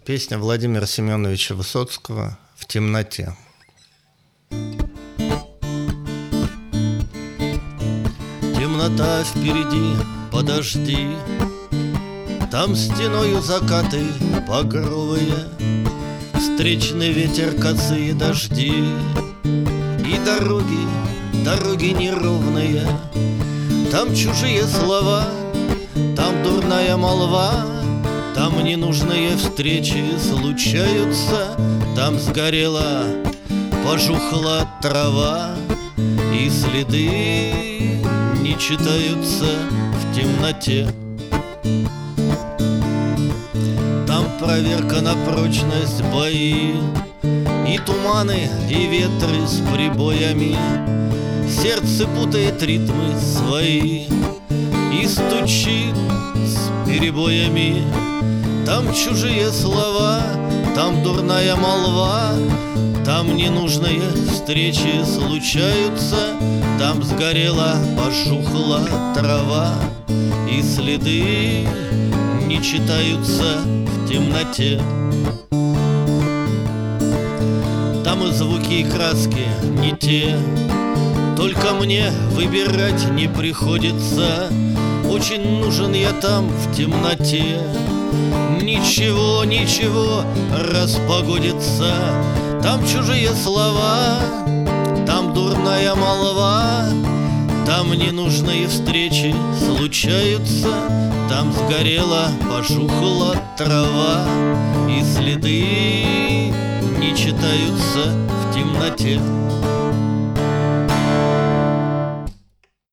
Песня Владимира Семеновича Высоцкого «В темноте». Темнота впереди, подожди, там стеною закаты багровые, встречный ветер, косые дожди, и дороги неровные. Там чужие слова, там дурная молва, там ненужные встречи случаются. Там сгорела, пожухла трава, и следы не читаются в темноте. Там проверка на прочность, бои, и туманы, и ветры с прибоями. Сердце путает ритмы свои и стучит с перебоями. Там чужие слова, там дурная молва, там ненужные встречи случаются. Там сгорела, пожухла трава, и следы не читаются в темноте. Там и звуки, и краски не те, только мне выбирать не приходится. Очень нужен я там в темноте. Ничего, ничего, распогодится. Там чужие слова, там дурная молва, там ненужные встречи случаются. Там сгорела, пожухла трава, и следы не читаются в темноте.